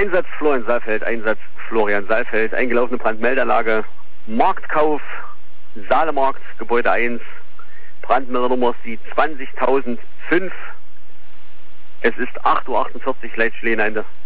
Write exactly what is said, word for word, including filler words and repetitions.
Einsatz Florian Saalfeld, Einsatz Florian Saalfeld, eingelaufene Brandmeldeanlage, Marktkauf, Saalemarkt, Gebäude eins, Brandmeldernummer ist die zwanzigtausendfünf. Es ist acht Uhr achtundvierzig, Leitstelle Ende.